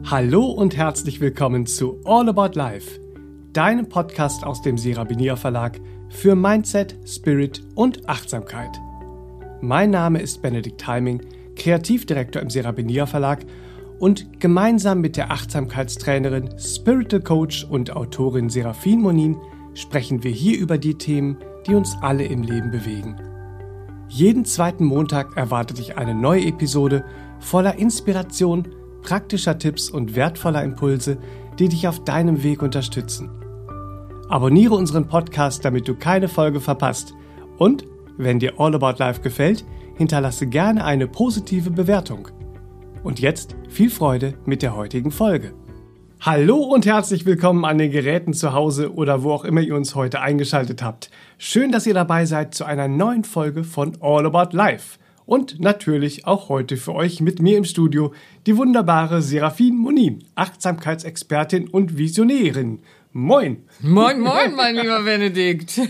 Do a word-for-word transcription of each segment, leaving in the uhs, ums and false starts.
Hallo und herzlich willkommen zu All About Life, deinem Podcast aus dem Serabinia Verlag für Mindset, Spirit und Achtsamkeit. Mein Name ist Benedikt Heiming, Kreativdirektor im Serabinia Verlag und gemeinsam mit der Achtsamkeitstrainerin, Spiritual Coach und Autorin Serafin Monin sprechen wir hier über die Themen, die uns alle im Leben bewegen. Jeden zweiten Montag erwartet dich eine neue Episode voller Inspiration, praktischer Tipps und wertvoller Impulse, die dich auf deinem Weg unterstützen. Abonniere unseren Podcast, damit du keine Folge verpasst. Und, wenn dir All About Life gefällt, hinterlasse gerne eine positive Bewertung. Und jetzt viel Freude mit der heutigen Folge. Hallo und herzlich willkommen an den Geräten zu Hause oder wo auch immer ihr uns heute eingeschaltet habt. Schön, dass ihr dabei seid zu einer neuen Folge von All About Life. Und natürlich auch heute für euch mit mir im Studio die wunderbare Serafin Monin, Achtsamkeitsexpertin und Visionärin. Moin! Moin, moin, mein lieber Benedikt.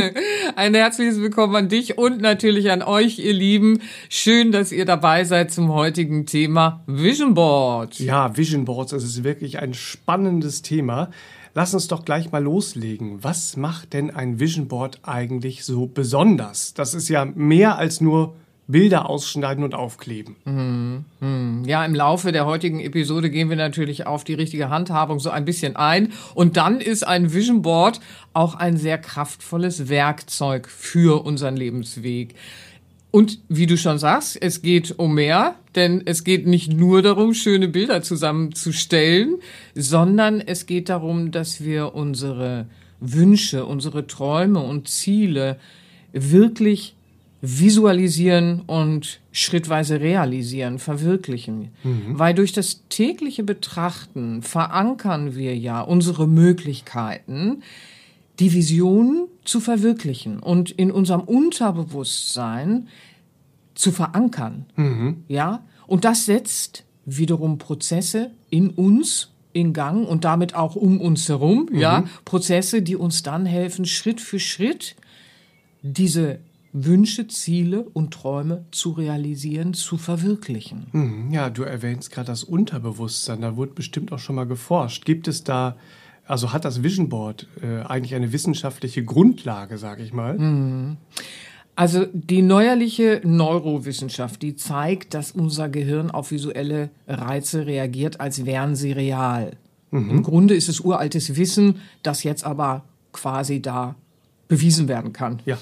Ein herzliches Willkommen an dich und natürlich an euch, ihr Lieben. Schön, dass ihr dabei seid zum heutigen Thema Vision Board. Ja, Vision Boards, das ist wirklich ein spannendes Thema. Lass uns doch gleich mal loslegen. Was macht denn ein Vision Board eigentlich so besonders? Das ist ja mehr als nur Bilder ausschneiden und aufkleben. Hm, hm. Ja, im Laufe der heutigen Episode gehen wir natürlich auf die richtige Handhabung so ein bisschen ein. Und dann ist ein Vision Board auch ein sehr kraftvolles Werkzeug für unseren Lebensweg. Und wie du schon sagst, es geht um mehr, denn es geht nicht nur darum, schöne Bilder zusammenzustellen, sondern es geht darum, dass wir unsere Wünsche, unsere Träume und Ziele wirklich visualisieren und schrittweise realisieren, verwirklichen. Mhm. Weil durch das tägliche Betrachten verankern wir ja unsere Möglichkeiten, die Vision zu verwirklichen und in unserem Unterbewusstsein zu verankern. Mhm. Ja? Und das setzt wiederum Prozesse in uns in Gang und damit auch um uns herum. Mhm. Ja? Prozesse, die uns dann helfen, Schritt für Schritt diese Wünsche, Ziele und Träume zu realisieren, zu verwirklichen. Ja, du erwähnst gerade das Unterbewusstsein, da wurde bestimmt auch schon mal geforscht. Gibt es da, also hat das Vision Board äh, eigentlich eine wissenschaftliche Grundlage, sage ich mal? Also die neuerliche Neurowissenschaft, die zeigt, dass unser Gehirn auf visuelle Reize reagiert, als wären sie real. Mhm. Im Grunde ist es uraltes Wissen, das jetzt aber quasi da bewiesen werden kann. Ja.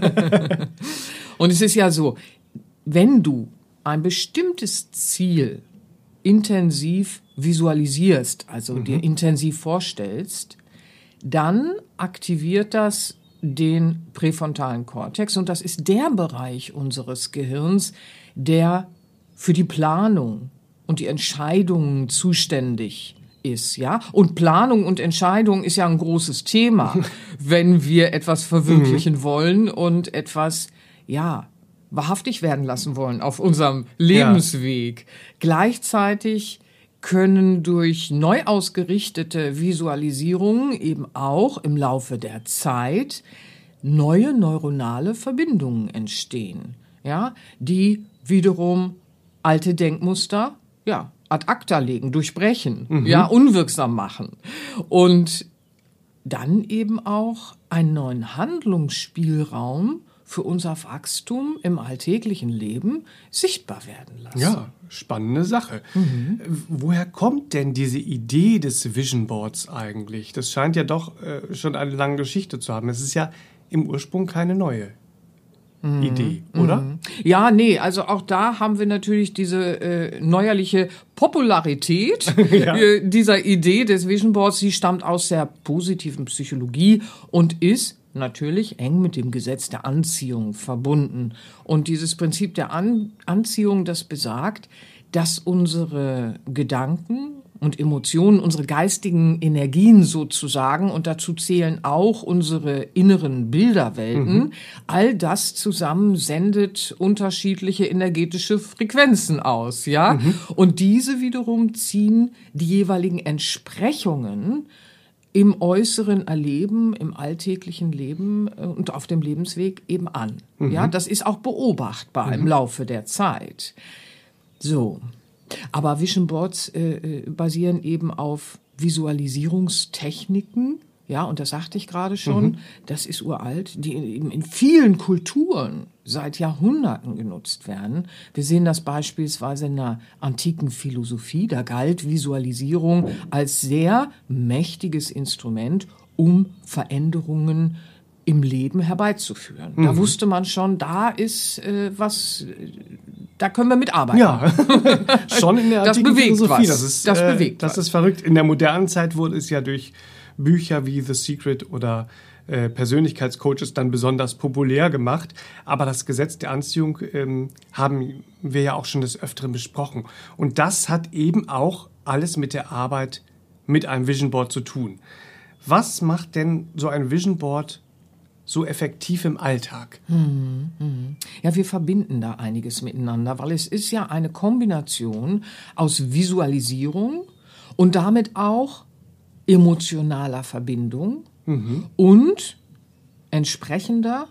Und es ist ja so, wenn du ein bestimmtes Ziel intensiv visualisierst, also mhm. dir intensiv vorstellst, dann aktiviert das den präfrontalen Kortex und das ist der Bereich unseres Gehirns, der für die Planung und die Entscheidungen zuständig ist, ja. Und Planung und Entscheidung ist ja ein großes Thema, wenn wir etwas verwirklichen mhm. wollen und etwas, ja, wahrhaftig werden lassen wollen auf unserem Lebensweg. Ja. Gleichzeitig können durch neu ausgerichtete Visualisierungen eben auch im Laufe der Zeit neue neuronale Verbindungen entstehen, ja, die wiederum alte Denkmuster, ja, ad acta legen, durchbrechen, mhm. ja, unwirksam machen und dann eben auch einen neuen Handlungsspielraum für unser Wachstum im alltäglichen Leben sichtbar werden lassen. Ja, spannende Sache. Mhm. Woher kommt denn diese Idee des Vision Boards eigentlich? Das scheint ja doch äh, schon eine lange Geschichte zu haben. Es ist ja im Ursprung keine neue Mhm. Idee, oder? Mhm. Ja, nee, also auch da haben wir natürlich diese äh, neuerliche Popularität ja. äh, dieser Idee des Vision Boards. Sie stammt aus der positiven Psychologie und ist natürlich eng mit dem Gesetz der Anziehung verbunden. Und dieses Prinzip der An- Anziehung, das besagt, dass unsere Gedanken und Emotionen, unsere geistigen Energien sozusagen, und dazu zählen auch unsere inneren Bilderwelten, mhm. all das zusammen sendet unterschiedliche energetische Frequenzen aus, ja? Mhm. Und diese wiederum ziehen die jeweiligen Entsprechungen im äußeren Erleben, im alltäglichen Leben und auf dem Lebensweg eben an. Mhm. Ja, das ist auch beobachtbar mhm. im Laufe der Zeit. So. Aber Vision Boards äh, basieren eben auf Visualisierungstechniken. Ja, und das sagte ich gerade schon, mhm. das ist uralt, die eben in vielen Kulturen seit Jahrhunderten genutzt werden. Wir sehen das beispielsweise in der antiken Philosophie. Da galt Visualisierung als sehr mächtiges Instrument, um Veränderungen im Leben herbeizuführen. Mhm. Da wusste man schon, da ist äh, was, da können wir mitarbeiten. Ja, schon in der antiken Philosophie. Was. Das ist, das äh, bewegt Das was. ist verrückt. In der modernen Zeit wurde es ja durch Bücher wie The Secret oder äh, Persönlichkeitscoaches dann besonders populär gemacht. Aber das Gesetz der Anziehung ähm, haben wir ja auch schon des Öfteren besprochen. Und das hat eben auch alles mit der Arbeit mit einem Vision Board zu tun. Was macht denn so ein Vision Board so effektiv im Alltag? Hm, hm. Ja, wir verbinden da einiges miteinander, weil es ist ja eine Kombination aus Visualisierung und damit auch emotionaler Verbindung mhm. und entsprechender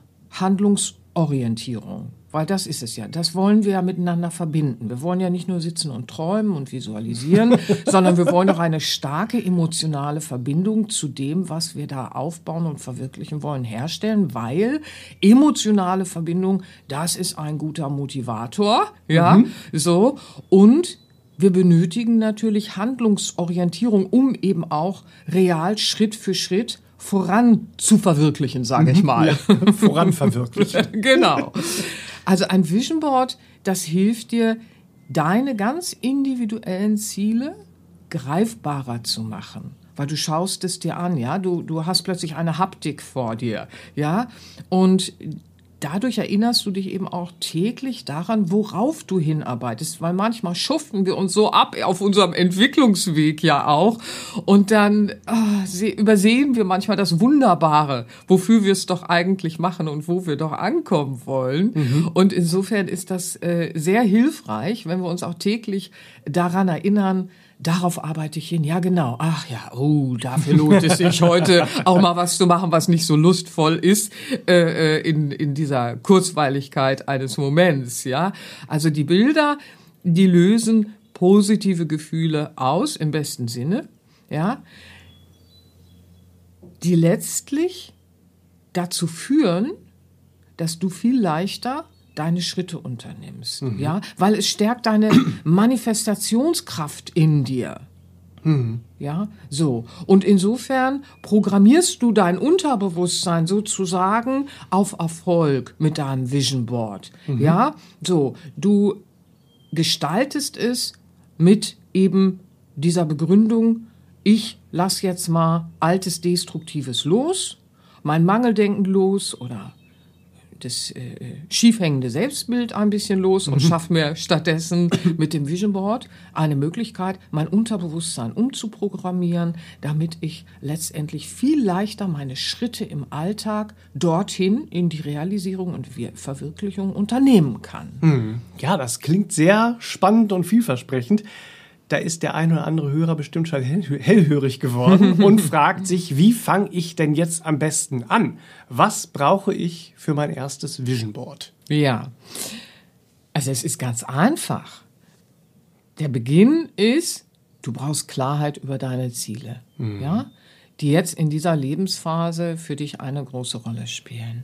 Handlungsorientierung. Weil das ist es ja. Das wollen wir ja miteinander verbinden. Wir wollen ja nicht nur sitzen und träumen und visualisieren, sondern wir wollen auch eine starke emotionale Verbindung zu dem, was wir da aufbauen und verwirklichen wollen, herstellen, weil emotionale Verbindung, das ist ein guter Motivator, ja, mhm. so. Und wir benötigen natürlich Handlungsorientierung, um eben auch real Schritt für Schritt voran zu verwirklichen, sage ich mal. Ja, voran verwirklichen. Genau. Also ein Vision Board, das hilft dir, deine ganz individuellen Ziele greifbarer zu machen. Weil du schaust es dir an, ja, du, du hast plötzlich eine Haptik vor dir, ja, und dadurch erinnerst du dich eben auch täglich daran, worauf du hinarbeitest, weil manchmal schuften wir uns so ab auf unserem Entwicklungsweg ja auch und dann oh, übersehen wir manchmal das Wunderbare, wofür wir es doch eigentlich machen und wo wir doch ankommen wollen. Mhm. Und insofern ist das äh, sehr hilfreich, wenn wir uns auch täglich daran erinnern, darauf arbeite ich hin. Ja, genau. Ach ja, oh, dafür lohnt es sich heute auch mal was zu machen, was nicht so lustvoll ist äh, in in dieser Kurzweiligkeit eines Moments. Ja, also die Bilder, die lösen positive Gefühle aus im besten Sinne. Ja, die letztlich dazu führen, dass du viel leichter deine Schritte unternimmst, mhm. ja, weil es stärkt deine Manifestationskraft in dir. Mhm. Ja, so. Und insofern programmierst du dein Unterbewusstsein sozusagen auf Erfolg mit deinem Vision Board. Mhm. Ja, so. Du gestaltest es mit eben dieser Begründung, ich lass jetzt mal altes Destruktives los, mein Mangeldenken los oder das äh, schiefhängende Selbstbild ein bisschen los und mhm. schaffe mir stattdessen mit dem Vision Board eine Möglichkeit, mein Unterbewusstsein umzuprogrammieren, damit ich letztendlich viel leichter meine Schritte im Alltag dorthin in die Realisierung und Verwirklichung unternehmen kann. Mhm. Ja, das klingt sehr spannend und vielversprechend. Da ist der ein oder andere Hörer bestimmt schon hellhörig geworden und fragt sich, wie fange ich denn jetzt am besten an? Was brauche ich für mein erstes Vision Board? Ja, also es ist ganz einfach. Der Beginn ist, du brauchst Klarheit über deine Ziele, mhm. ja, die jetzt in dieser Lebensphase für dich eine große Rolle spielen.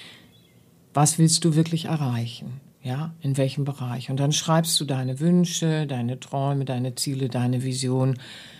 Was willst du wirklich erreichen? Ja, in welchem Bereich? Und dann schreibst du deine Wünsche, deine Träume, deine Ziele, deine Vision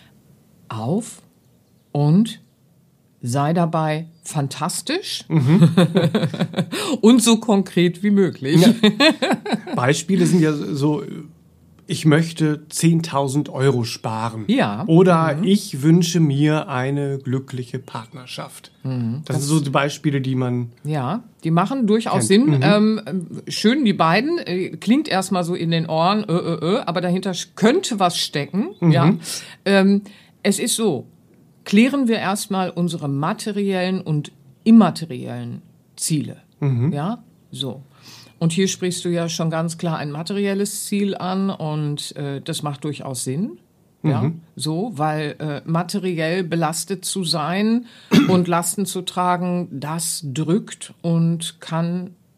auf und sei dabei fantastisch mhm. und so konkret wie möglich. Ja. Beispiele sind ja so, ich möchte zehntausend Euro sparen. Ja. Oder mhm. ich wünsche mir eine glückliche Partnerschaft. Mhm. Das, das sind so die Beispiele, die man... Ja, die machen durchaus kennt. Sinn. Mhm. Ähm, schön, die beiden. Äh, klingt erstmal so in den Ohren, äh, äh, äh, aber dahinter könnte was stecken. Mhm. Ja. Ähm, es ist so, klären wir erstmal unsere materiellen und immateriellen Ziele. Mhm. Ja, so. Und hier sprichst du ja schon ganz klar ein materielles Ziel an und äh, das macht durchaus Sinn, ja, mhm. so, weil äh, materiell belastet zu sein und Lasten zu tragen, das drückt und kann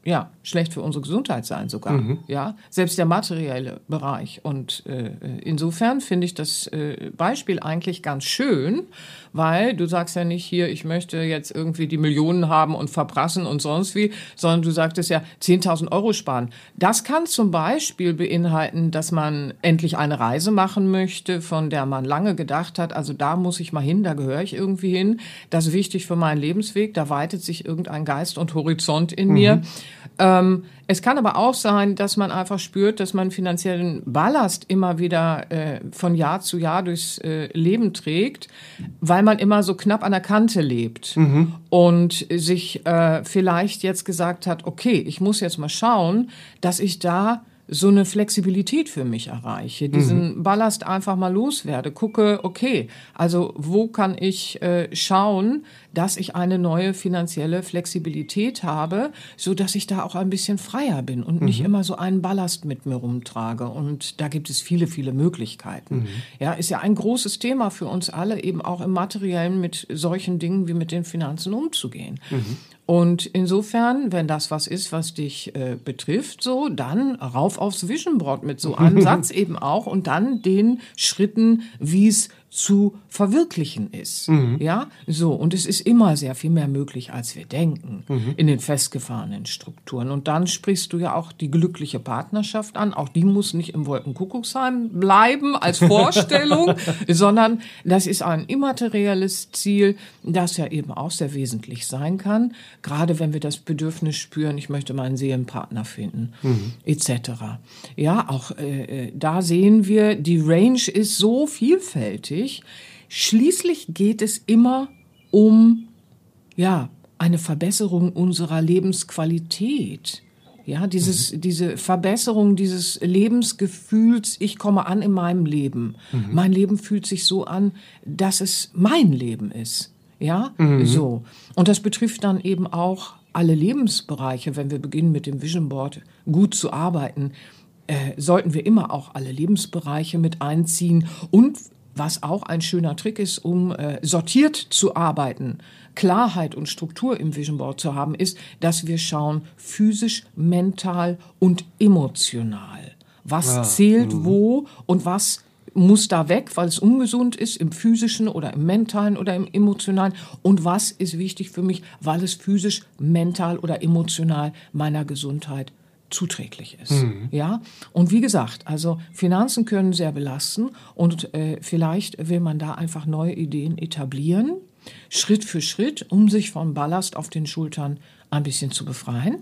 ja, schlecht für unsere Gesundheit sein sogar, mhm. ja, selbst der materielle Bereich. Und äh, insofern finde ich das äh, Beispiel eigentlich ganz schön, weil du sagst ja nicht hier, ich möchte jetzt irgendwie die Millionen haben und verprassen und sonst wie, sondern du sagtest ja zehntausend Euro sparen. Das kann zum Beispiel beinhalten, dass man endlich eine Reise machen möchte, von der man lange gedacht hat, also da muss ich mal hin, da gehöre ich irgendwie hin, das ist wichtig für meinen Lebensweg, da weitet sich irgendein Geist und Horizont in mhm. mir. Ähm, es kann aber auch sein, dass man einfach spürt, dass man finanziellen Ballast immer wieder äh, von Jahr zu Jahr durchs äh, Leben trägt, weil man immer so knapp an der Kante lebt mhm. und sich äh, vielleicht jetzt gesagt hat, okay, ich muss jetzt mal schauen, dass ich da so eine Flexibilität für mich erreiche, diesen mhm. Ballast einfach mal loswerde, gucke, okay, also wo kann ich äh, schauen, dass ich eine neue finanzielle Flexibilität habe, so dass ich da auch ein bisschen freier bin und mhm. nicht immer so einen Ballast mit mir rumtrage. Und da gibt es viele, viele Möglichkeiten. Mhm. Ja, ist ja ein großes Thema für uns alle, eben auch im Materiellen mit solchen Dingen wie mit den Finanzen umzugehen. Mhm. Und insofern, wenn das was ist, was dich äh, betrifft, so, dann rauf aufs Vision Board mit so einem Satz eben auch und dann den Schritten, wie es zu verwirklichen ist. Mhm. Ja, so. Und es ist immer sehr viel mehr möglich, als wir denken, mhm. in den festgefahrenen Strukturen. Und dann sprichst du ja auch die glückliche Partnerschaft an. Auch die muss nicht im Wolkenkuckucksheim bleiben als Vorstellung, sondern das ist ein immaterielles Ziel, das ja eben auch sehr wesentlich sein kann. Gerade wenn wir das Bedürfnis spüren, ich möchte meinen Seelenpartner finden, mhm. et cetera. Ja, auch äh, da sehen wir, die Range ist so vielfältig. Schließlich geht es immer um, ja, eine Verbesserung unserer Lebensqualität. Ja, dieses, mhm. diese Verbesserung dieses Lebensgefühls, ich komme an in meinem Leben. Mhm. Mein Leben fühlt sich so an, dass es mein Leben ist. Ja, mhm. so. Und das betrifft dann eben auch alle Lebensbereiche. Wenn wir beginnen mit dem Vision Board gut zu arbeiten, äh, sollten wir immer auch alle Lebensbereiche mit einziehen und was auch ein schöner Trick ist, um äh, sortiert zu arbeiten, Klarheit und Struktur im Vision Board zu haben, ist, dass wir schauen, physisch, mental und emotional. Was ja. zählt mhm. wo und was muss da weg, weil es ungesund ist, im physischen oder im mentalen oder im emotionalen. Und was ist wichtig für mich, weil es physisch, mental oder emotional meiner Gesundheit zuträglich ist. Mhm. Ja? Und wie gesagt, also Finanzen können sehr belasten und äh, vielleicht will man da einfach neue Ideen etablieren, Schritt für Schritt, um sich vom Ballast auf den Schultern ein bisschen zu befreien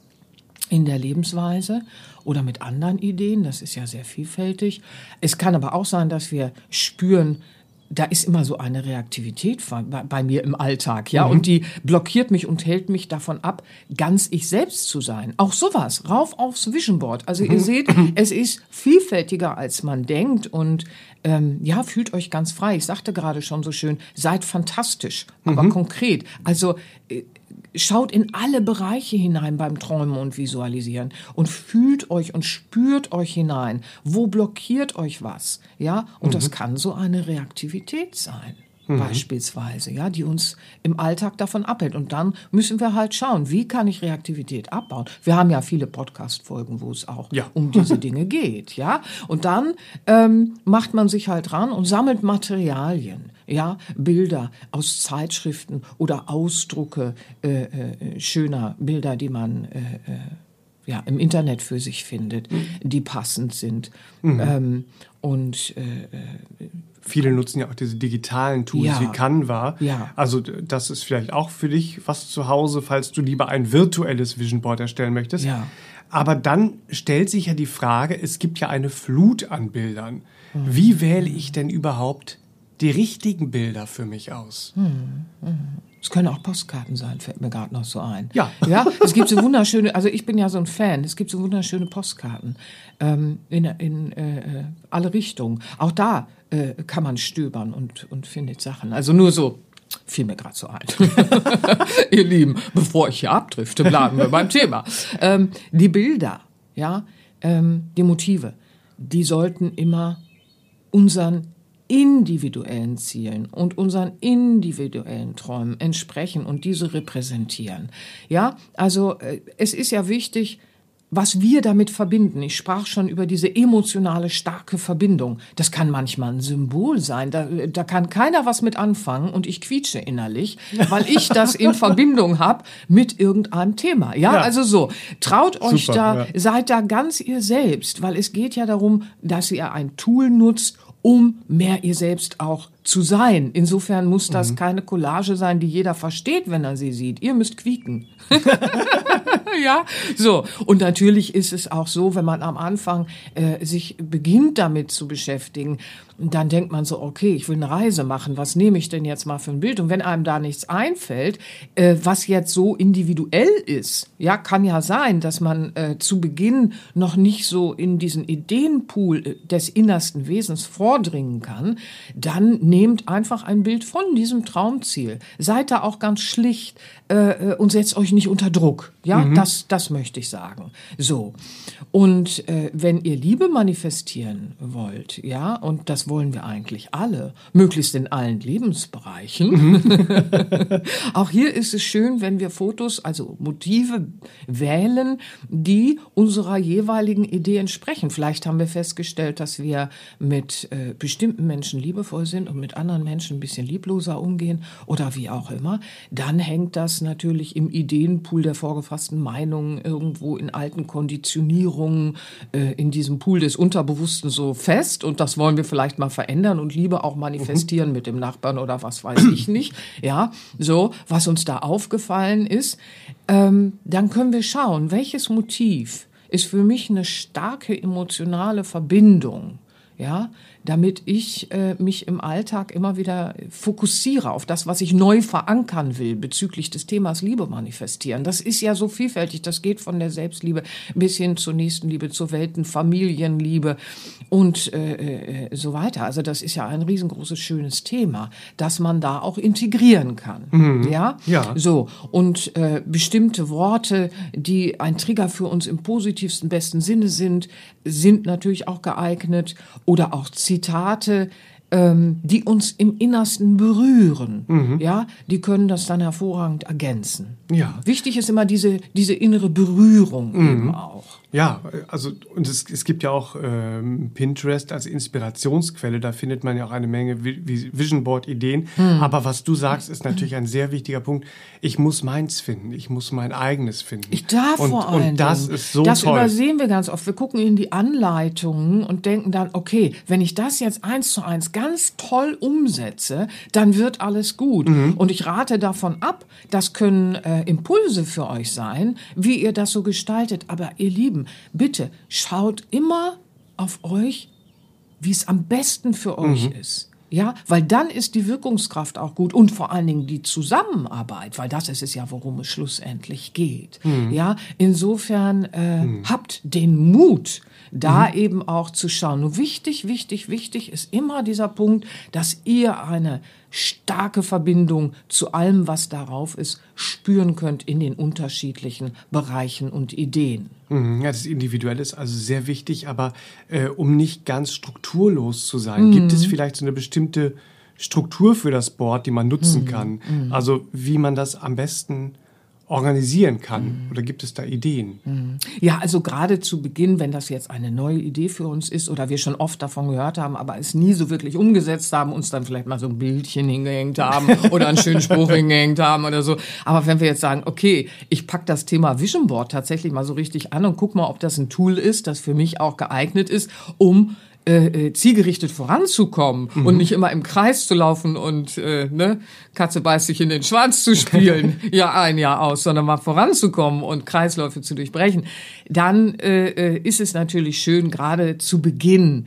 in der Lebensweise oder mit anderen Ideen, das ist ja sehr vielfältig. Es kann aber auch sein, dass wir spüren, da ist immer so eine Reaktivität bei, bei mir im Alltag, ja, mhm. und die blockiert mich und hält mich davon ab, ganz ich selbst zu sein. Auch sowas, rauf aufs Vision Board. Also mhm. ihr seht, es ist vielfältiger, als man denkt und ähm, ja, fühlt euch ganz frei. Ich sagte gerade schon so schön, seid fantastisch, aber mhm. konkret. Also äh, schaut in alle Bereiche hinein beim Träumen und Visualisieren und fühlt euch und spürt euch hinein. Wo blockiert euch was? Ja, und mhm. das kann so eine Reaktivität sein. Mhm. Beispielsweise, ja, die uns im Alltag davon abhält. Und dann müssen wir halt schauen, wie kann ich Reaktivität abbauen? Wir haben ja viele Podcast-Folgen, wo es auch ja. um diese Dinge geht, ja. Und dann ähm, macht man sich halt ran und sammelt Materialien, ja, Bilder aus Zeitschriften oder Ausdrucke äh, äh, schöner Bilder, die man äh, äh, ja im Internet für sich findet, mhm. die passend sind. Mhm. Ähm, und äh, Viele nutzen ja auch diese digitalen Tools ja. wie Canva. Ja. Also das ist vielleicht auch für dich was zu Hause, falls du lieber ein virtuelles Vision Board erstellen möchtest. Ja. Aber dann stellt sich ja die Frage, es gibt ja eine Flut an Bildern. Mhm. Wie wähle ich denn überhaupt die richtigen Bilder für mich aus? Mhm. Es können auch Postkarten sein, fällt mir gerade noch so ein. Ja. ja. Es gibt so wunderschöne, also ich bin ja so ein Fan, es gibt so wunderschöne Postkarten ähm, in, in äh, alle Richtungen. Auch da äh, kann man stöbern und, und findet Sachen. Also nur so, fiel mir gerade so ein. Ihr Lieben, bevor ich hier abdrifte, bleiben wir beim Thema. Ähm, die Bilder, ja, ähm, die Motive, die sollten immer unseren individuellen Zielen und unseren individuellen Träumen entsprechen und diese repräsentieren. Ja, also es ist ja wichtig, was wir damit verbinden. Ich sprach schon über diese emotionale, starke Verbindung. Das kann manchmal ein Symbol sein. Da, da kann keiner was mit anfangen und ich quietsche innerlich, weil ich das in Verbindung habe mit irgendeinem Thema. Ja, ja. Also so, traut euch Super, da, ja. seid da ganz ihr selbst, weil es geht ja darum, dass ihr ein Tool nutzt, um mehr ihr selbst auch zu sein. Insofern muss das mhm. keine Collage sein, die jeder versteht, wenn er sie sieht. Ihr müsst quieken. Ja, so. Und natürlich ist es auch so, wenn man am Anfang äh, sich beginnt damit zu beschäftigen, dann denkt man so, okay, ich will eine Reise machen, was nehme ich denn jetzt mal für ein Bild? Und wenn einem da nichts einfällt, äh, was jetzt so individuell ist, ja, kann ja sein, dass man äh, zu Beginn noch nicht so in diesen Ideenpool des innersten Wesens vordringen kann, dann nehmt einfach ein Bild von diesem Traumziel. Seid da auch ganz schlicht äh, und setzt euch nicht unter Druck. Ja, mhm. das, das möchte ich sagen. So. Und äh, wenn ihr Liebe manifestieren wollt, ja, und das wollen wir eigentlich alle, möglichst in allen Lebensbereichen. Mhm. Auch hier ist es schön, wenn wir Fotos, also Motive wählen, die unserer jeweiligen Idee entsprechen. Vielleicht haben wir festgestellt, dass wir mit äh, bestimmten Menschen liebevoll sind und mit anderen Menschen ein bisschen liebloser umgehen oder wie auch immer. Dann hängt das natürlich im Ideenpool der vorgefassten Meinungen irgendwo in alten Konditionierungen äh, in diesem Pool des Unterbewussten so fest und das wollen wir vielleicht mal verändern und Liebe auch manifestieren mhm. mit dem Nachbarn oder was weiß ich nicht. Ja, so, was uns da aufgefallen ist. Ähm, dann können wir schauen, welches Motiv ist für mich eine starke emotionale Verbindung, ja, damit ich äh, mich im Alltag immer wieder fokussiere auf das, was ich neu verankern will bezüglich des Themas Liebe manifestieren. Das ist ja so vielfältig, das geht von der Selbstliebe bis hin zur Nächstenliebe, zur Welten, Familienliebe und äh, äh, so weiter. Also das ist ja ein riesengroßes, schönes Thema, das man da auch integrieren kann. Mhm. Ja? Ja. So. Und äh, bestimmte Worte, die ein Trigger für uns im positivsten, besten Sinne sind, sind natürlich auch geeignet oder auch Zitate, ähm, die uns im Innersten berühren, mhm. ja, die können das dann hervorragend ergänzen. Ja. Wichtig ist immer diese, diese innere Berührung mhm. eben auch. Ja, also und es, es gibt ja auch ähm, Pinterest als Inspirationsquelle, da findet man ja auch eine Menge Vision Board Ideen. Hm. Aber was du sagst, ist natürlich ein sehr wichtiger Punkt. Ich muss meins finden, ich muss mein eigenes finden. Ich darf und, vor allem. Und das ist so das toll. Das übersehen wir ganz oft. Wir gucken in die Anleitungen und denken dann, okay, wenn ich das jetzt eins zu eins ganz toll umsetze, dann wird alles gut. Mhm. Und ich rate davon ab, das können äh, Impulse für euch sein, wie ihr das so gestaltet. Aber ihr Lieben, bitte schaut immer auf euch, wie es am besten für euch mhm. ist. Ja, weil dann ist die Wirkungskraft auch gut und vor allen Dingen die Zusammenarbeit, weil das ist es ja, worum es schlussendlich geht. Mhm. Ja, insofern äh, mhm. habt den Mut, da mhm. eben auch zu schauen. Nur wichtig, wichtig, wichtig ist immer dieser Punkt, dass ihr eine starke Verbindung zu allem, was darauf ist, spüren könnt in den unterschiedlichen Bereichen und Ideen. Ja, das Individuelle ist also sehr wichtig, aber äh, um nicht ganz strukturlos zu sein, mhm. gibt es vielleicht so eine bestimmte Struktur für das Board, die man nutzen mhm. kann? Mhm. Also wie man das am besten organisieren kann? Mhm. Oder gibt es da Ideen? Mhm. Ja, also gerade zu Beginn, wenn das jetzt eine neue Idee für uns ist oder wir schon oft davon gehört haben, aber es nie so wirklich umgesetzt haben, uns dann vielleicht mal so ein Bildchen hingehängt haben oder einen schönen Spruch hingehängt haben oder so. Aber wenn wir jetzt sagen, okay, ich pack das Thema Vision Board tatsächlich mal so richtig an und guck mal, ob das ein Tool ist, das für mich auch geeignet ist, um Äh, äh, zielgerichtet voranzukommen mhm. und nicht immer im Kreis zu laufen und äh, ne, Katze beißt sich in den Schwanz zu spielen, Jahr ein, Jahr aus, sondern mal voranzukommen und Kreisläufe zu durchbrechen, dann äh, ist es natürlich schön, gerade zu Beginn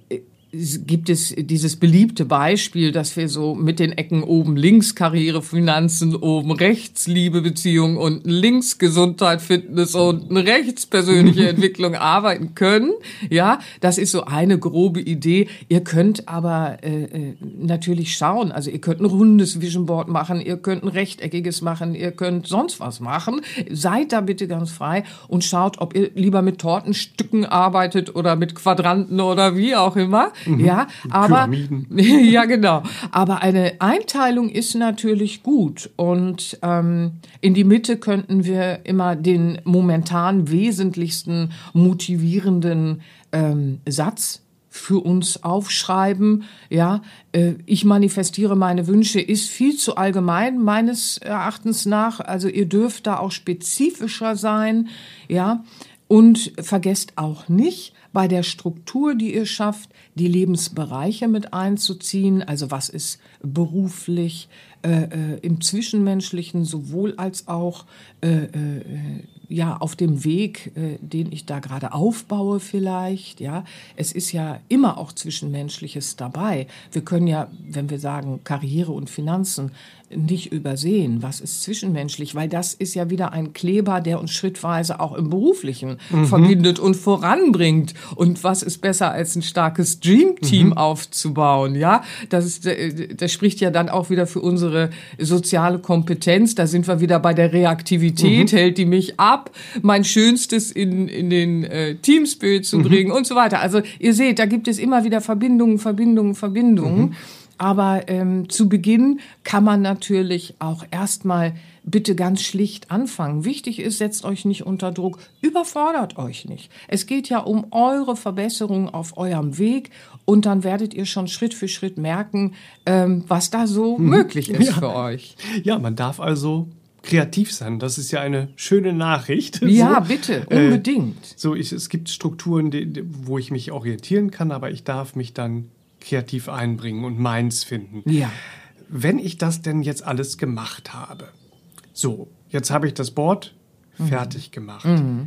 gibt es dieses beliebte Beispiel, dass wir so mit den Ecken oben links Karriere, Finanzen, oben rechts Liebe, Beziehung und links Gesundheit, Fitness und rechts persönliche Entwicklung arbeiten können. Ja, das ist so eine grobe Idee. Ihr könnt aber äh, natürlich schauen, also ihr könnt ein rundes Vision Board machen, ihr könnt ein rechteckiges machen, ihr könnt sonst was machen. Seid da bitte ganz frei und schaut, ob ihr lieber mit Tortenstücken arbeitet oder mit Quadranten oder wie auch immer. Mhm. Ja, aber ja genau. Aber eine Einteilung ist natürlich gut und ähm, in die Mitte könnten wir immer den momentan wesentlichsten motivierenden ähm, Satz für uns aufschreiben. Ja, äh, ich manifestiere meine Wünsche ist viel zu allgemein meines Erachtens nach. Also ihr dürft da auch spezifischer sein. Ja, und vergesst auch nicht, bei der Struktur, die ihr schafft, die Lebensbereiche mit einzuziehen. Also was ist beruflich, äh, äh, im Zwischenmenschlichen sowohl als auch äh, äh, ja auf dem Weg, äh, den ich da gerade aufbaue vielleicht. Ja, es ist ja immer auch Zwischenmenschliches dabei. Wir können ja, wenn wir sagen Karriere und Finanzen, nicht übersehen, was ist zwischenmenschlich, weil das ist ja wieder ein Kleber, der uns schrittweise auch im Beruflichen mhm. verbindet und voranbringt. Und was ist besser als ein starkes Dream-Team mhm. aufzubauen, ja? Das ist, das spricht ja dann auch wieder für unsere soziale Kompetenz. Da sind wir wieder bei der Reaktivität, mhm. hält die mich ab, mein Schönstes in, in den äh, Teamspirit zu mhm. bringen und so weiter. Also ihr seht, da gibt es immer wieder Verbindungen, Verbindungen, Verbindungen. Mhm. Aber ähm, zu Beginn kann man natürlich auch erstmal bitte ganz schlicht anfangen. Wichtig ist, setzt euch nicht unter Druck, überfordert euch nicht. Es geht ja um eure Verbesserung auf eurem Weg und dann werdet ihr schon Schritt für Schritt merken, ähm, was da so mhm. möglich ist ja. für euch. Ja, man darf also kreativ sein. Das ist ja eine schöne Nachricht. Ja, so, bitte, unbedingt. Äh, so, ich, es gibt Strukturen, die, die, wo ich mich orientieren kann, aber ich darf mich dann kreativ einbringen und meins finden. Ja. Wenn ich das denn jetzt alles gemacht habe, so, jetzt habe ich das Board mhm. fertig gemacht. Mhm.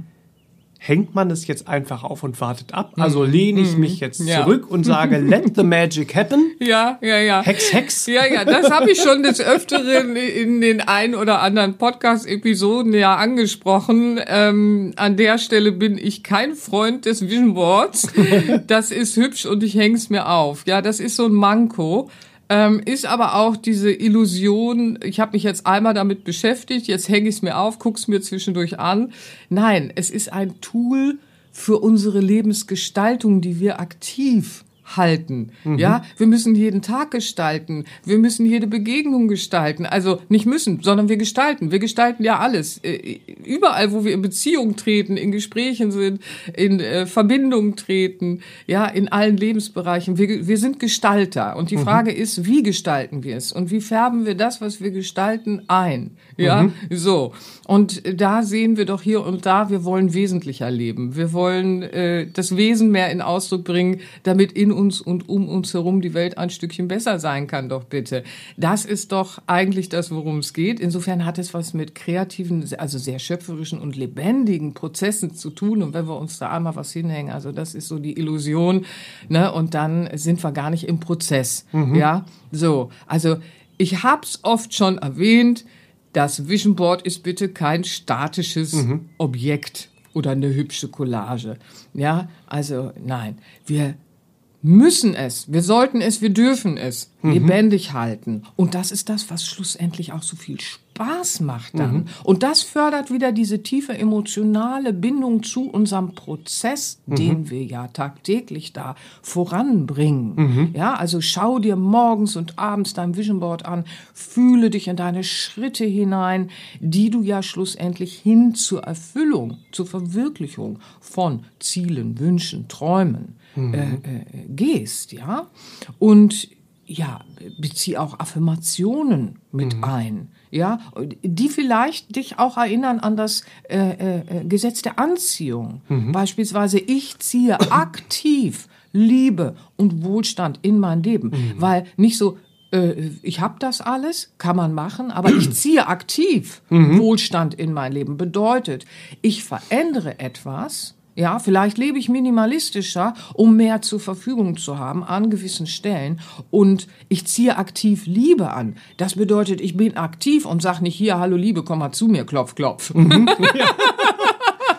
Hängt man es jetzt einfach auf und wartet ab? Also lehne ich mich jetzt ja. zurück und sage, let the magic happen? Ja, ja, ja. Hex, Hex. Ja, ja, das habe ich schon des Öfteren in den ein oder anderen Podcast-Episoden ja angesprochen. Ähm, an der Stelle bin ich kein Freund des Vision Boards. Das ist hübsch und ich häng's mir auf. Ja, das ist so ein Manko. Ähm, ist aber auch diese Illusion, ich habe mich jetzt einmal damit beschäftigt, jetzt hänge ich es mir auf, guck's mir zwischendurch an. Nein, es ist ein Tool für unsere Lebensgestaltung, die wir aktiv halten. Mhm. Ja, wir müssen jeden Tag gestalten. Wir müssen jede Begegnung gestalten. Also nicht müssen, sondern wir gestalten. Wir gestalten ja alles. Überall, wo wir in Beziehung treten, in Gesprächen sind, in äh, Verbindung treten, ja, in allen Lebensbereichen. Wir, wir sind Gestalter. Und die mhm. Frage ist, wie gestalten wir es? Und wie färben wir das, was wir gestalten, ein? Ja, mhm. so. Und da sehen wir doch hier und da, wir wollen wesentlicher leben. Wir wollen äh, das Wesen mehr in Ausdruck bringen, damit in uns und um uns herum die Welt ein Stückchen besser sein kann, doch bitte. Das ist doch eigentlich das, worum es geht. Insofern hat es was mit kreativen, also sehr schöpferischen und lebendigen Prozessen zu tun. Und wenn wir uns da einmal was hinhängen, also das ist so die Illusion, ne? Und dann sind wir gar nicht im Prozess. Mhm. Ja, so. Also ich hab's oft schon erwähnt, das Vision Board ist bitte kein statisches mhm. Objekt oder eine hübsche Collage. Ja, also nein, wir müssen es, wir sollten es, wir dürfen es mhm. lebendig halten. Und das ist das, was schlussendlich auch so viel Spaß macht dann. Mhm. Und das fördert wieder diese tiefe emotionale Bindung zu unserem Prozess, mhm. den wir ja tagtäglich da voranbringen. Mhm. Ja, also schau dir morgens und abends dein Vision Board an, fühle dich in deine Schritte hinein, die du ja schlussendlich hin zur Erfüllung, zur Verwirklichung von Zielen, Wünschen, Träumen mhm. äh, äh, gehst, ja. Und ja, bezieh auch Affirmationen mit mhm. ein, ja, die vielleicht dich auch erinnern an das äh, äh, Gesetz der Anziehung. Mhm. Beispielsweise, ich ziehe aktiv Liebe und Wohlstand in mein Leben, mhm. weil nicht so, äh, ich habe das alles, kann man machen, aber ich ziehe aktiv mhm. Wohlstand in mein Leben. Bedeutet, ich verändere etwas. Ja, vielleicht lebe ich minimalistischer, um mehr zur Verfügung zu haben an gewissen Stellen. Und ich ziehe aktiv Liebe an. Das bedeutet, ich bin aktiv und sage nicht, hier, hallo Liebe, komm mal zu mir, klopf, klopf. Mhm. Ja.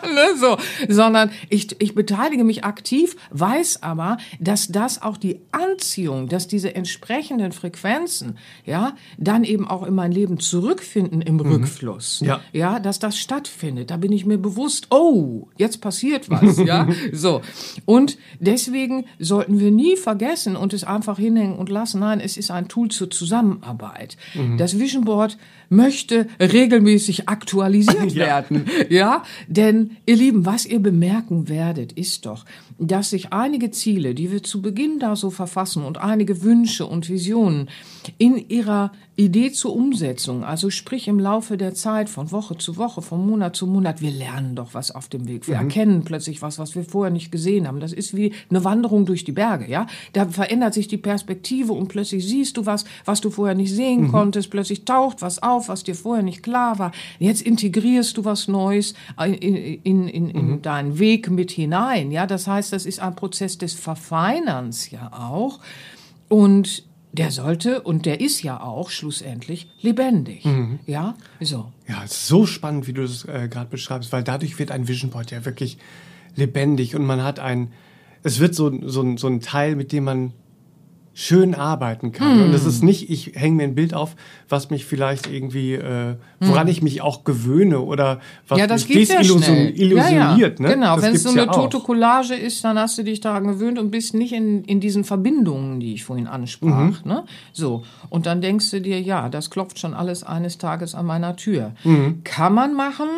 ne, so, sondern ich, ich beteilige mich aktiv, weiß aber, dass das auch die Anziehung, dass diese entsprechenden Frequenzen, ja, dann eben auch in mein Leben zurückfinden im mhm. Rückfluss, ja. ja, dass das stattfindet. Da bin ich mir bewusst, oh, jetzt passiert was, ja, so. Und deswegen sollten wir nie vergessen und es einfach hinhängen und lassen. Nein, es ist ein Tool zur Zusammenarbeit. Mhm. Das Vision Board möchte regelmäßig aktualisiert ja. werden, ja, denn ihr Lieben, was ihr bemerken werdet, ist doch, dass sich einige Ziele, die wir zu Beginn da so verfassen und einige Wünsche und Visionen in ihrer Idee zur Umsetzung, also sprich im Laufe der Zeit, von Woche zu Woche, von Monat zu Monat, wir lernen doch was auf dem Weg. Wir mhm. erkennen plötzlich was, was wir vorher nicht gesehen haben. Das ist wie eine Wanderung durch die Berge, ja. Da verändert sich die Perspektive und plötzlich siehst du was, was du vorher nicht sehen mhm. konntest. Plötzlich taucht was auf, was dir vorher nicht klar war. Jetzt integrierst du was Neues in, in, in, in mhm. deinen Weg mit hinein, ja. Das heißt, das ist ein Prozess des Verfeinerns ja auch. Und der sollte, und der ist ja auch schlussendlich lebendig. Mhm. Ja, so. Ja, es ist so spannend, wie du das äh, gerade beschreibst, weil dadurch wird ein Vision Board ja wirklich lebendig und man hat ein, es wird so, so, so ein Teil, mit dem man schön arbeiten kann. Mm. Und es ist nicht, ich hänge mir ein Bild auf, was mich vielleicht irgendwie, äh, woran mm. ich mich auch gewöhne oder was ja, das mich desillusioniert. Ja, ja. Ne? Genau, wenn es so eine ja tote Collage ist, dann hast du dich daran gewöhnt und bist nicht in, in diesen Verbindungen, die ich vorhin ansprach. Mhm. Ne? So. Und dann denkst du dir, ja, das klopft schon alles eines Tages an meiner Tür. Mhm. Kann man machen,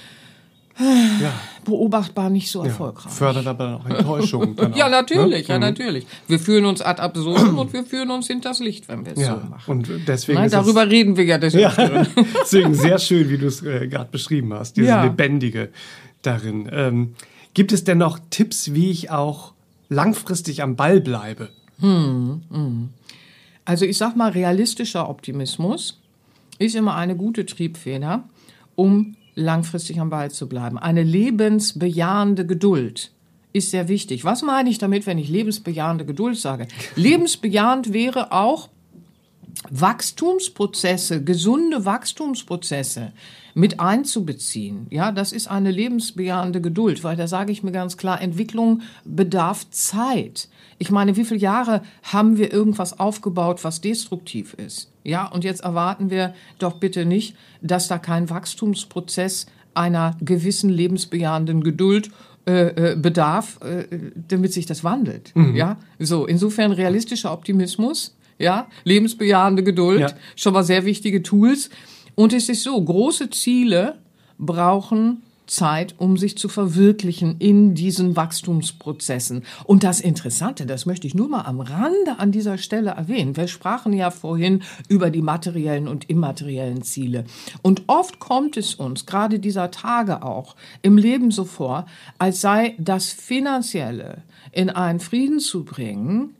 ja. beobachtbar nicht so erfolgreich. Ja, fördert aber auch Enttäuschung. ja, natürlich, ne? ja, natürlich. Wir fühlen uns ad absurdum und wir fühlen uns hinters Licht, wenn wir es ja, so machen. Und deswegen Nein, ist darüber es, reden wir ja deswegen. Ja, deswegen sehr schön, wie du es äh, gerade beschrieben hast, dieses ja. Lebendige darin. Ähm, gibt es denn noch Tipps, wie ich auch langfristig am Ball bleibe? Hm, hm. Also ich sag mal, realistischer Optimismus ist immer eine gute Triebfeder, um langfristig am Ball zu bleiben. Eine lebensbejahende Geduld ist sehr wichtig. Was meine ich damit, wenn ich lebensbejahende Geduld sage? Lebensbejahend wäre auch Wachstumsprozesse, gesunde Wachstumsprozesse mit einzubeziehen. Ja, das ist eine lebensbejahende Geduld, weil da sage ich mir ganz klar, Entwicklung bedarf Zeit. Ich meine, wie viele Jahre haben wir irgendwas aufgebaut, was destruktiv ist? Ja, und jetzt erwarten wir doch bitte nicht, dass da kein Wachstumsprozess einer gewissen lebensbejahenden Geduld äh, bedarf, äh, damit sich das wandelt. Mhm. Ja, so, insofern realistischer Optimismus, ja, lebensbejahende Geduld, ja. schon mal sehr wichtige Tools. Und es ist so, große Ziele brauchen Zeit, um sich zu verwirklichen in diesen Wachstumsprozessen. Und das Interessante, das möchte ich nur mal am Rande an dieser Stelle erwähnen. Wir sprachen ja vorhin über die materiellen und immateriellen Ziele. Und oft kommt es uns, gerade dieser Tage auch, im Leben so vor, als sei das Finanzielle in einen Frieden zu bringen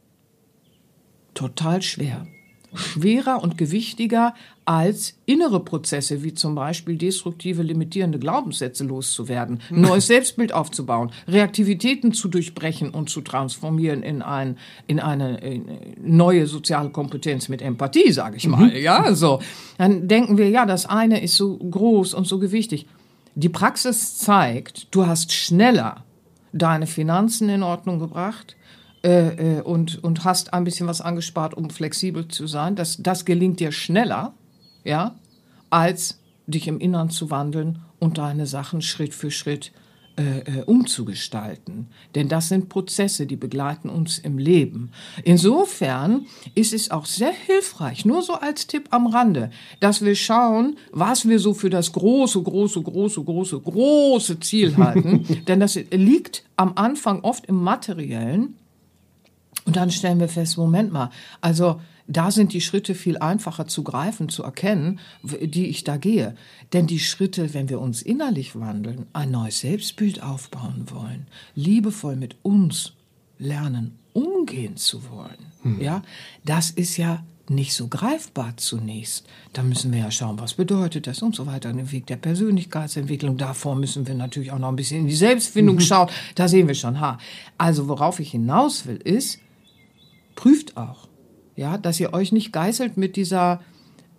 total schwer. Schwerer und gewichtiger als innere Prozesse, wie zum Beispiel destruktive, limitierende Glaubenssätze loszuwerden, ein neues Selbstbild aufzubauen, Reaktivitäten zu durchbrechen und zu transformieren in, ein, in eine in neue soziale Kompetenz mit Empathie, sage ich mal. Ja, so. Dann denken wir, ja, das eine ist so groß und so gewichtig. Die Praxis zeigt, du hast schneller deine Finanzen in Ordnung gebracht, Äh, und, und hast ein bisschen was angespart, um flexibel zu sein. Das, das gelingt dir schneller, ja, als dich im Innern zu wandeln und deine Sachen Schritt für Schritt äh, umzugestalten. Denn das sind Prozesse, die begleiten uns im Leben. Insofern ist es auch sehr hilfreich, nur so als Tipp am Rande, dass wir schauen, was wir so für das große, große, große, große, große Ziel halten. Denn das liegt am Anfang oft im Materiellen. Und dann stellen wir fest, Moment mal, also da sind die Schritte viel einfacher zu greifen, zu erkennen, die ich da gehe. Denn die Schritte, wenn wir uns innerlich wandeln, ein neues Selbstbild aufbauen wollen, liebevoll mit uns lernen, umgehen zu wollen, hm. ja, das ist ja nicht so greifbar zunächst. Da müssen wir ja schauen, was bedeutet das und so weiter. Den Weg der Persönlichkeitsentwicklung. Davor müssen wir natürlich auch noch ein bisschen in die Selbstfindung schauen. Da sehen wir schon, ha. Also worauf ich hinaus will, ist, prüft auch, ja, dass ihr euch nicht geißelt mit dieser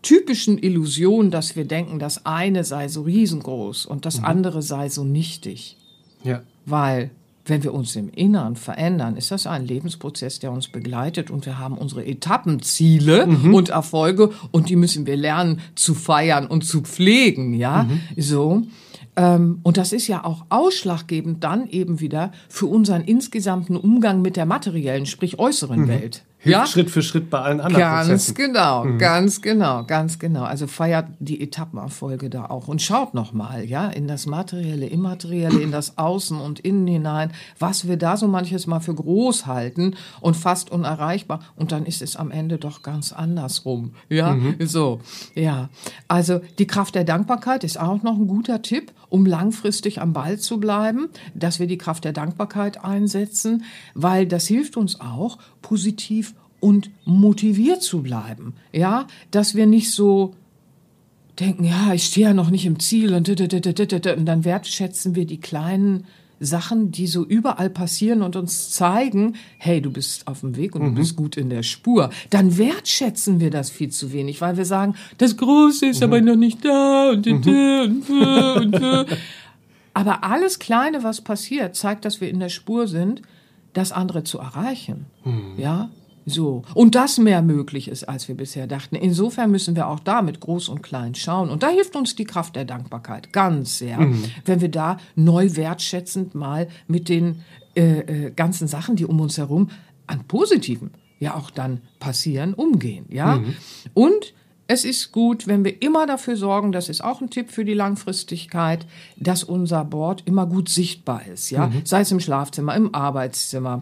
typischen Illusion, dass wir denken, das eine sei so riesengroß und das mhm. andere sei so nichtig. Ja. Weil, wenn wir uns im Inneren verändern, ist das ein Lebensprozess, der uns begleitet und wir haben unsere Etappenziele mhm. und Erfolge und die müssen wir lernen zu feiern und zu pflegen, ja, mhm. so. Ähm, und das ist ja auch ausschlaggebend dann eben wieder für unseren insgesamten Umgang mit der materiellen, sprich äußeren mhm. Welt. Hilft Ja? Schritt für Schritt bei allen anderen ganz Prozessen. Genau, mhm. ganz genau, ganz genau. Also feiert die Etappenerfolge da auch und schaut noch mal, ja, in das Materielle, Immaterielle, in das Außen und Innen hinein, was wir da so manches Mal für groß halten und fast unerreichbar. Und dann ist es am Ende doch ganz andersrum, ja, mhm. so, ja. Also die Kraft der Dankbarkeit ist auch noch ein guter Tipp, um langfristig am Ball zu bleiben, dass wir die Kraft der Dankbarkeit einsetzen, weil das hilft uns auch, positiv und motiviert zu bleiben, ja, dass wir nicht so denken, ja, ich stehe ja noch nicht im Ziel und, und dann wertschätzen wir die kleinen Sachen, die so überall passieren und uns zeigen, hey, du bist auf dem Weg und mhm. du bist gut in der Spur. Dann wertschätzen wir das viel zu wenig, weil wir sagen, das Große ist mhm. aber noch nicht da und mhm. und und und aber alles Kleine, was passiert, zeigt, dass wir in der Spur sind, das andere zu erreichen. Mhm. Ja, so. Und das mehr möglich ist, als wir bisher dachten. Insofern müssen wir auch da mit Groß und Klein schauen. Und da hilft uns die Kraft der Dankbarkeit ganz sehr, mhm. wenn wir da neu wertschätzend mal mit den äh, äh, ganzen Sachen, die um uns herum an Positiven ja auch dann passieren, umgehen. Ja, mhm. und es ist gut, wenn wir immer dafür sorgen, das ist auch ein Tipp für die Langfristigkeit, dass unser Board immer gut sichtbar ist, ja, mhm. sei es im Schlafzimmer, im Arbeitszimmer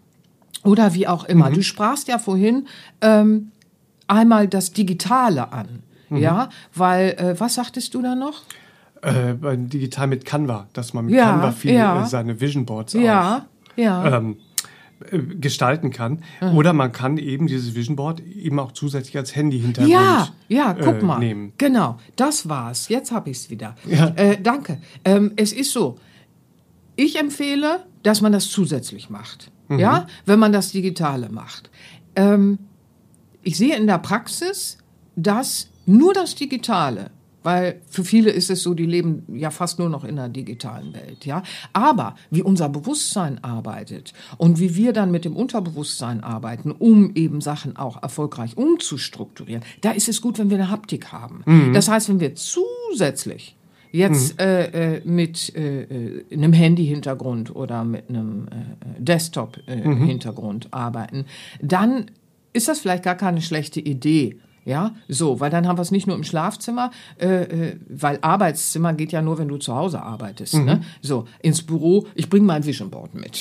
oder wie auch immer. Mhm. Du sprachst ja vorhin ähm, einmal das Digitale an, mhm. ja, weil, äh, was sagtest du da noch? Äh, digital mit Canva, dass man mit ja, Canva viel ja. äh, seine Vision Boards ja, auf, ja. Ähm, gestalten kann. Mhm. Oder man kann eben dieses Vision Board eben auch zusätzlich als Handy-Hintergrund ja, ja, guck äh, mal. nehmen. Genau, das war's. Jetzt habe ich's wieder. Ja. Äh, danke. Ähm, es ist so, ich empfehle, dass man das zusätzlich macht. Mhm. Ja, wenn man das Digitale macht. Ähm, ich sehe in der Praxis, dass nur das Digitale, weil für viele ist es so, die leben ja fast nur noch in einer digitalen Welt, ja. Aber wie unser Bewusstsein arbeitet und wie wir dann mit dem Unterbewusstsein arbeiten, um eben Sachen auch erfolgreich umzustrukturieren, da ist es gut, wenn wir eine Haptik haben. Mhm. Das heißt, wenn wir zusätzlich jetzt mhm. äh, äh, mit äh, einem Handy-Hintergrund oder mit einem äh, Desktop-Hintergrund äh, mhm. arbeiten, dann ist das vielleicht gar keine schlechte Idee. Ja, so, weil dann haben wir es nicht nur im Schlafzimmer, äh, äh, weil Arbeitszimmer geht ja nur, wenn du zu Hause arbeitest. Mhm. Ne? So, ins Büro, ich bringe mein Vision Board mit.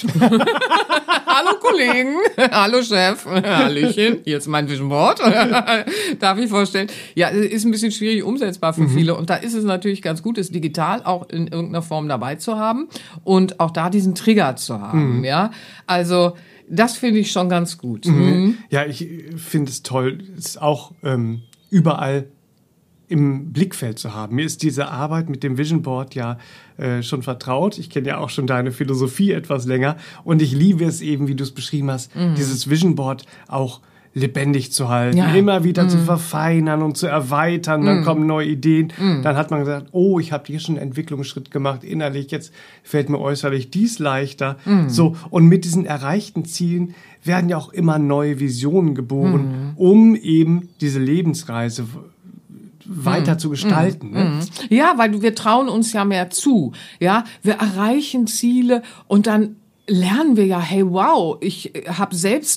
Hallo Kollegen, hallo Chef, Hallöchen, hier ist mein Vision Board. Darf ich vorstellen? Ja, ist ein bisschen schwierig umsetzbar für mhm. viele und da ist es natürlich ganz gut, es digital auch in irgendeiner Form dabei zu haben und auch da diesen Trigger zu haben. Mhm. Ja, also das finde ich schon ganz gut. Mhm. Ja, ich finde es toll, es auch ähm, überall im Blickfeld zu haben. Mir ist diese Arbeit mit dem Vision Board ja äh, schon vertraut. Ich kenne ja auch schon deine Philosophie etwas länger und ich liebe es eben, wie du es beschrieben hast, mhm. dieses Vision Board auch lebendig zu halten, ja. immer wieder mm. zu verfeinern und zu erweitern, dann mm. kommen neue Ideen, mm. dann hat man gesagt, oh, ich habe hier schon einen Entwicklungsschritt gemacht innerlich, jetzt fällt mir äußerlich dies leichter. Mm. So, und mit diesen erreichten Zielen werden ja auch immer neue Visionen geboren, mm. um eben diese Lebensreise weiter mm. zu gestalten. Mm. Ne? Ja, weil wir trauen uns ja mehr zu. Ja, wir erreichen Ziele und dann lernen wir ja, hey, wow, ich habe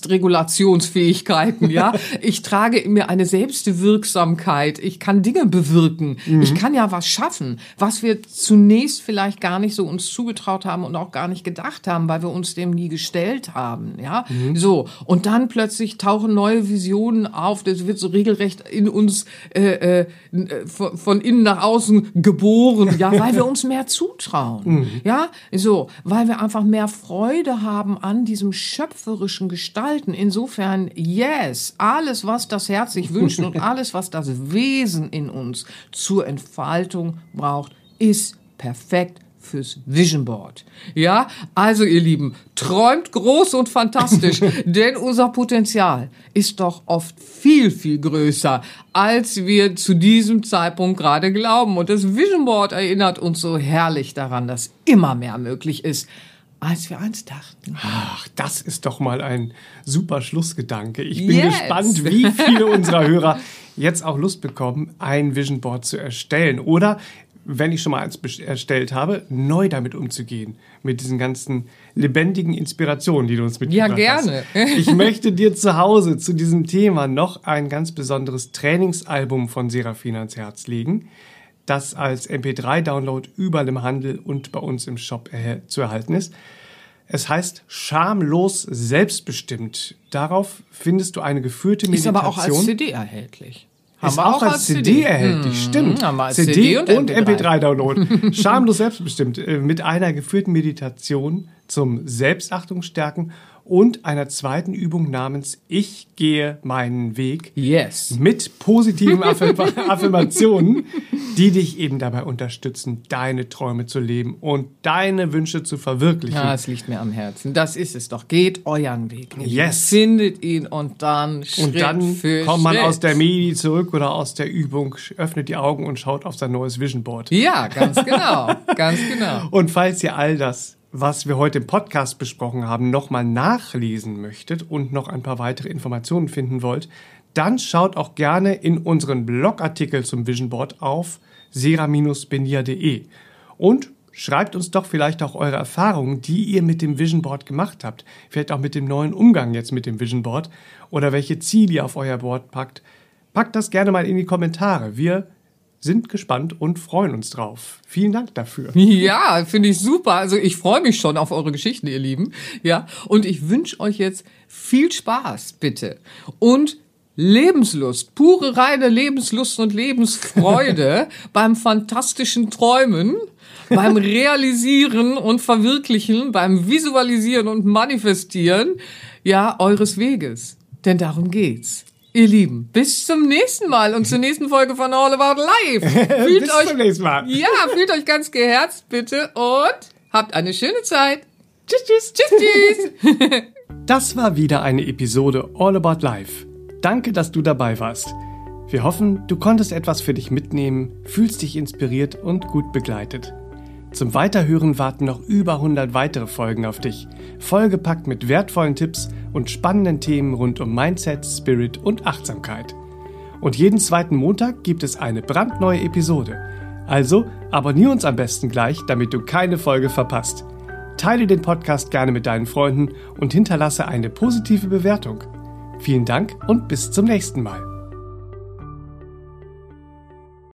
Selbstregulationsfähigkeiten, ja. Ich trage in mir eine Selbstwirksamkeit. Ich kann Dinge bewirken. Mhm. Ich kann ja was schaffen, was wir zunächst vielleicht gar nicht so uns zugetraut haben und auch gar nicht gedacht haben, weil wir uns dem nie gestellt haben, ja. Mhm. So. Und dann plötzlich tauchen neue Visionen auf. Das wird so regelrecht in uns äh, äh, von, von innen nach außen geboren, ja, weil wir uns mehr zutrauen, mhm. ja. So, weil wir einfach mehr Freude Freude haben an diesem schöpferischen Gestalten. Insofern, yes, alles, was das Herz sich wünscht und alles, was das Wesen in uns zur Entfaltung braucht, ist perfekt fürs Vision Board. Ja, also ihr Lieben, träumt groß und fantastisch, denn unser Potenzial ist doch oft viel, viel größer, als wir zu diesem Zeitpunkt gerade glauben. Und das Vision Board erinnert uns so herrlich daran, dass immer mehr möglich ist, als wir einst dachten. Ach, das ist doch mal ein super Schlussgedanke. Ich bin Yes. gespannt, wie viele unserer Hörer jetzt auch Lust bekommen, ein Vision Board zu erstellen. Oder, wenn ich schon mal eins erstellt habe, neu damit umzugehen. Mit diesen ganzen lebendigen Inspirationen, die du uns mitgebracht Ja, gerne. hast. Ich möchte dir zu Hause zu diesem Thema noch ein ganz besonderes Trainingsalbum von Serafina ans Herz legen, das als M P drei Download überall im Handel und bei uns im Shop erhält, zu erhalten ist. Es heißt Schamlos selbstbestimmt. Darauf findest du eine geführte Meditation. Ist aber auch als C D erhältlich. Ist auch als C D erhältlich, stimmt. Haben wir als C D, C D und und M M P P drei Download. Schamlos selbstbestimmt. äh, Mit einer geführten Meditation zum Selbstachtungsstärken und einer zweiten Übung namens Ich gehe meinen Weg. Yes. Mit positiven Affirm- Affirmationen, die dich eben dabei unterstützen, deine Träume zu leben und deine Wünsche zu verwirklichen. Ja, es liegt mir am Herzen. Das ist es doch. Geht euren Weg. Yes. Findet ihn und dann Schritt Und dann für kommt man Schritt. aus der Medi zurück oder aus der Übung, öffnet die Augen und schaut auf sein neues Vision Board. Ja, ganz genau. ganz genau. Und falls ihr all das, was wir heute im Podcast besprochen haben, nochmal nachlesen möchtet und noch ein paar weitere Informationen finden wollt, dann schaut auch gerne in unseren Blogartikel zum Vision Board auf sera Bindestrich benia punkt de und schreibt uns doch vielleicht auch eure Erfahrungen, die ihr mit dem Vision Board gemacht habt. Vielleicht auch mit dem neuen Umgang jetzt mit dem Vision Board oder welche Ziele ihr auf euer Board packt. Packt das gerne mal in die Kommentare. Wir sind gespannt und freuen uns drauf. Vielen Dank dafür. Ja, finde ich super. Also ich freue mich schon auf eure Geschichten, ihr Lieben. Ja, und ich wünsche euch jetzt viel Spaß, bitte. Und Lebenslust, pure, reine Lebenslust und Lebensfreude beim fantastischen Träumen, beim Realisieren und Verwirklichen, beim Visualisieren und Manifestieren, ja, eures Weges. Denn darum geht's. Ihr Lieben, bis zum nächsten Mal und zur nächsten Folge von All About Life. Fühlt Bis euch, zum nächsten Mal. Ja, fühlt euch ganz geherzt, bitte, und habt eine schöne Zeit. Tschüss, tschüss. Tschüss, tschüss. Das war wieder eine Episode All About Life. Danke, dass du dabei warst. Wir hoffen, du konntest etwas für dich mitnehmen, fühlst dich inspiriert und gut begleitet. Zum Weiterhören warten noch über hundert weitere Folgen auf dich, vollgepackt mit wertvollen Tipps und spannenden Themen rund um Mindset, Spirit und Achtsamkeit. Und jeden zweiten Montag gibt es eine brandneue Episode. Also abonniere uns am besten gleich, damit du keine Folge verpasst. Teile den Podcast gerne mit deinen Freunden und hinterlasse eine positive Bewertung. Vielen Dank und bis zum nächsten Mal.